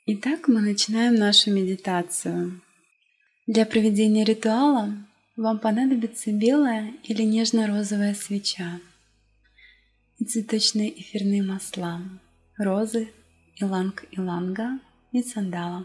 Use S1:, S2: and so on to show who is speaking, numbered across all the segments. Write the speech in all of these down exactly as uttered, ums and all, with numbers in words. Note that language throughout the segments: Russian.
S1: Итак, мы начинаем нашу медитацию. Для проведения ритуала вам понадобится белая или нежно-розовая свеча и цветочные эфирные масла, розы, иланг-иланга и сандала.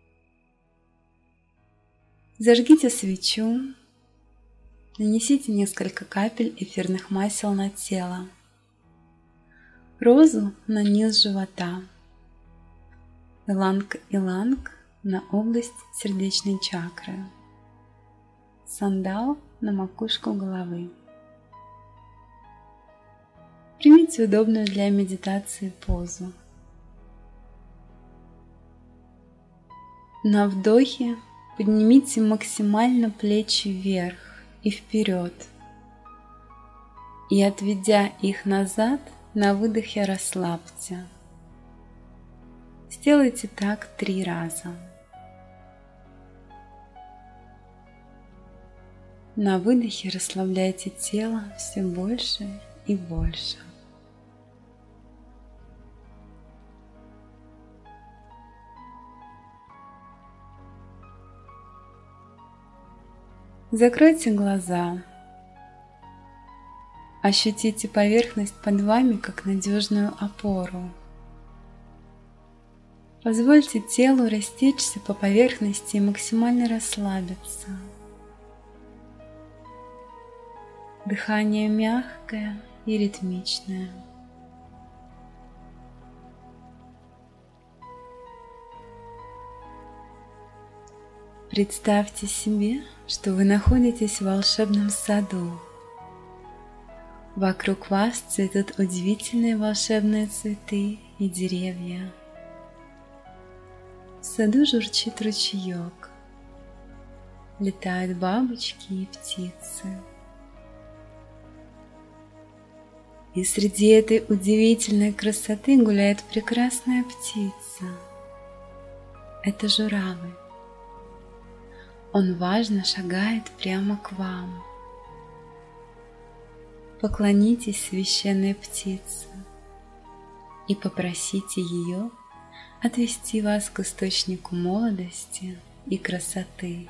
S1: Зажгите свечу, нанесите несколько капель эфирных масел на тело, розу на низ живота, иланг-иланг на область сердечной чакры, сандал на макушку головы. Примите удобную для медитации позу. На вдохе поднимите максимально плечи вверх и вперед, и, отведя их назад, на выдохе расслабьте. Сделайте так три раза. На выдохе расслабляйте тело все больше и больше. Закройте глаза. Ощутите поверхность под вами как надежную опору. Позвольте телу растечься по поверхности и максимально расслабиться. Дыхание мягкое и ритмичное. Представьте себе, что вы находитесь в волшебном саду. Вокруг вас цветут удивительные волшебные цветы и деревья. В саду журчит ручеек, летают бабочки и птицы. И среди этой удивительной красоты гуляет прекрасная птица. Это журавль. Он важно шагает прямо к вам. Поклонитесь священной птице и попросите ее отвести вас к источнику молодости и красоты.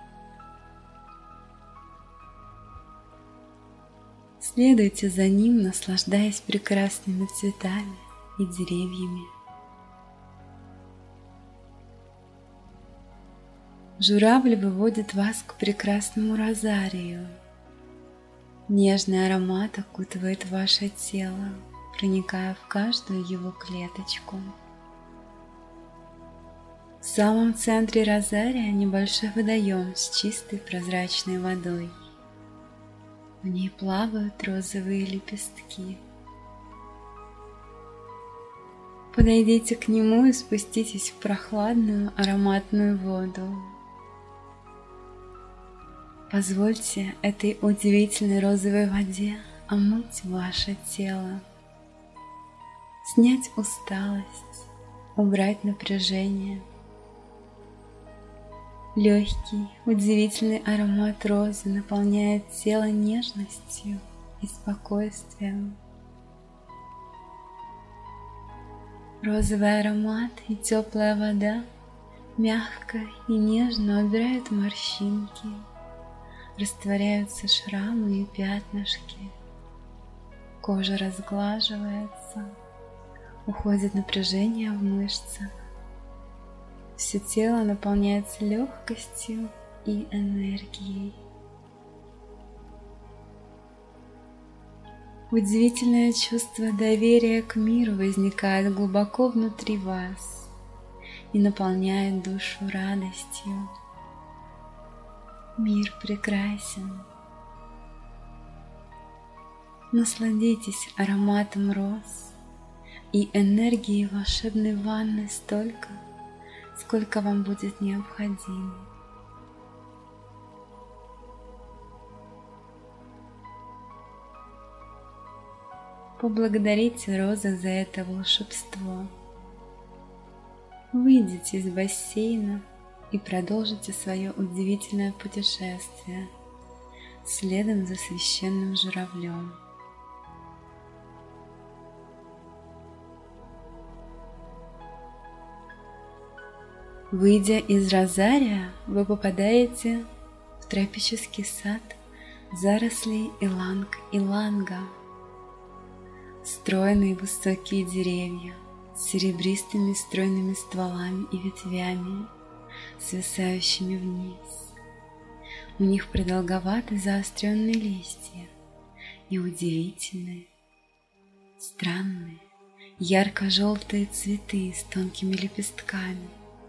S1: Следуйте за ним, наслаждаясь прекрасными цветами и деревьями. Журавль выводит вас к прекрасному розарию. Нежный аромат окутывает ваше тело, проникая в каждую его клеточку. В самом центре розария небольшой водоем с чистой прозрачной водой. В ней плавают розовые лепестки. Подойдите к нему и спуститесь в прохладную ароматную воду. Позвольте этой удивительной розовой воде омыть ваше тело, снять усталость, убрать напряжение. Легкий, удивительный аромат розы наполняет тело нежностью и спокойствием. Розовый аромат и теплая вода мягко и нежно убирают морщинки, растворяются шрамы и пятнышки. Кожа разглаживается, уходит напряжение в мышцах. Все тело наполняется легкостью и энергией. Удивительное чувство доверия к миру возникает глубоко внутри вас и наполняет душу радостью. Мир прекрасен. Насладитесь ароматом роз и энергией волшебной ванны столько, сколько вам будет необходимо. Поблагодарите розы за это волшебство. Выйдите из бассейна и продолжите свое удивительное путешествие следом за священным журавлем. Выйдя из розария, вы попадаете в тропический сад зарослей иланг-иланга. Стройные высокие деревья с серебристыми стройными стволами и ветвями, свисающими вниз. У них продолговатые заостренные листья и удивительные, странные, ярко-желтые цветы с тонкими лепестками.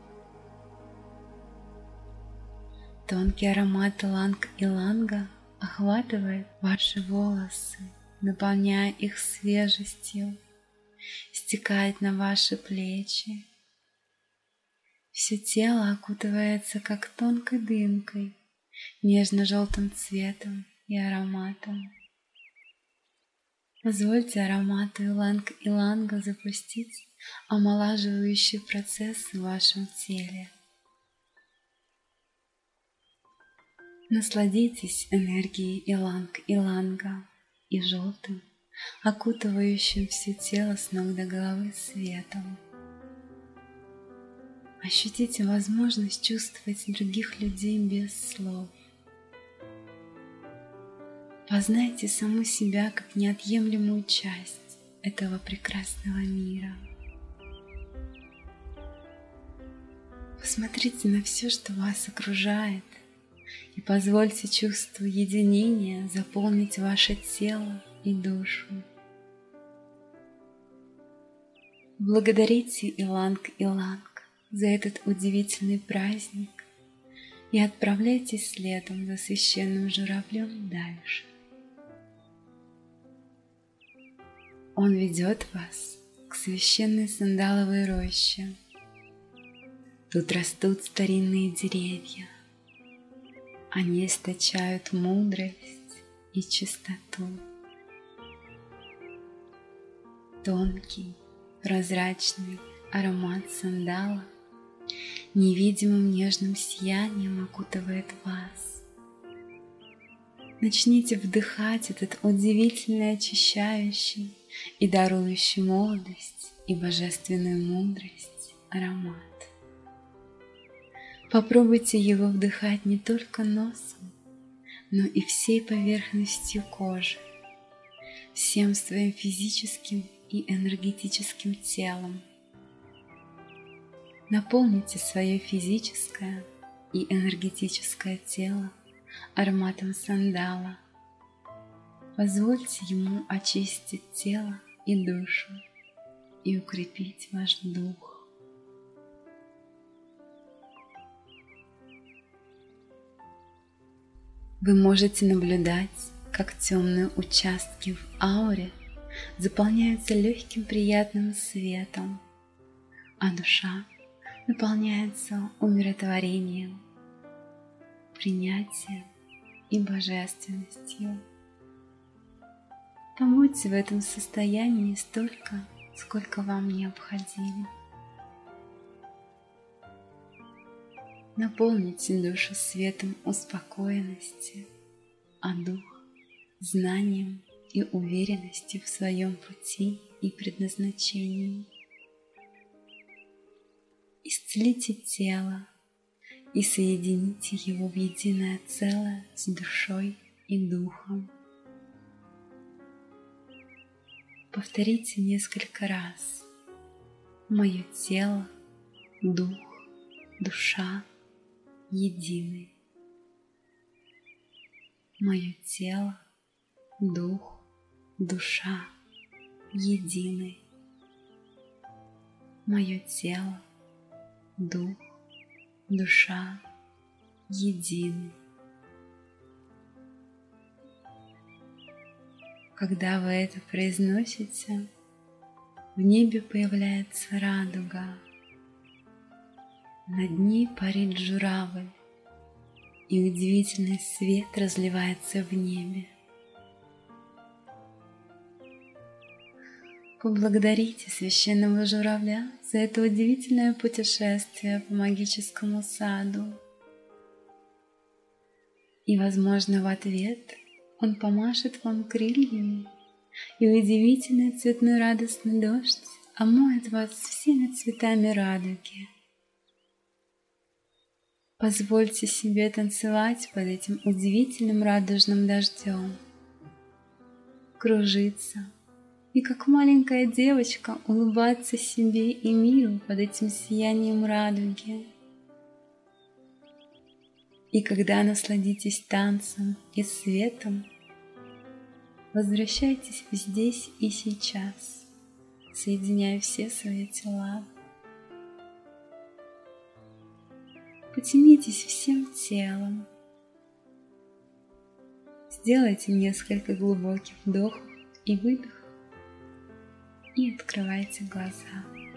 S1: Тонкий аромат иланг-иланга охватывает ваши волосы, наполняя их свежестью, стекает на ваши плечи. Все тело окутывается как тонкой дымкой, нежно-желтым цветом и ароматом. Позвольте аромату иланг-иланга запустить омолаживающий процесс в вашем теле. Насладитесь энергией иланг-иланга и желтым, окутывающим все тело с ног до головы светом. Ощутите возможность чувствовать других людей без слов. Познайте саму себя как неотъемлемую часть этого прекрасного мира. Посмотрите на все, что вас окружает, и позвольте чувству единения заполнить ваше тело и душу. Благодарите иланг-иланг за этот удивительный праздник и отправляйтесь следом за священным журавлем дальше. Он ведет вас к священной сандаловой роще. Тут растут старинные деревья. Они источают мудрость и чистоту. Тонкий, прозрачный аромат сандала невидимым нежным сиянием окутывает вас. Начните вдыхать этот удивительный, очищающий и дарующий молодость и божественную мудрость аромат. Попробуйте его вдыхать не только носом, но и всей поверхностью кожи, всем своим физическим и энергетическим телом. Наполните свое физическое и энергетическое тело ароматом сандала. Позвольте ему очистить тело и душу и укрепить ваш дух. Вы можете наблюдать, как темные участки в ауре заполняются легким приятным светом, а душа наполняется умиротворением, принятием и божественностью. Побудьте в этом состоянии столько, сколько вам необходимо. Наполните душу светом успокоенности, а дух – знанием и уверенностью в своем пути и предназначении. Исцелите тело и соедините его в единое целое с душой и духом. Повторите несколько раз: мое тело, дух, душа едины. Мое тело, дух, душа едины. Мое тело, дух, душа едины. Когда вы это произносите, в небе появляется радуга. Над ней парит журавль, и удивительный свет разливается в небе. Поблагодарите священного журавля за это удивительное путешествие по магическому саду. И, возможно, в ответ он помашет вам крыльями, и удивительный цветной радостный дождь омоет вас всеми цветами радуги. Позвольте себе танцевать под этим удивительным радужным дождем, кружиться и как маленькая девочка улыбаться себе и миру под этим сиянием радуги. И когда насладитесь танцем и светом, возвращайтесь здесь и сейчас, соединяя все свои тела. Потянитесь всем телом. Сделайте несколько глубоких вдохов и выдохов и открывайте глаза.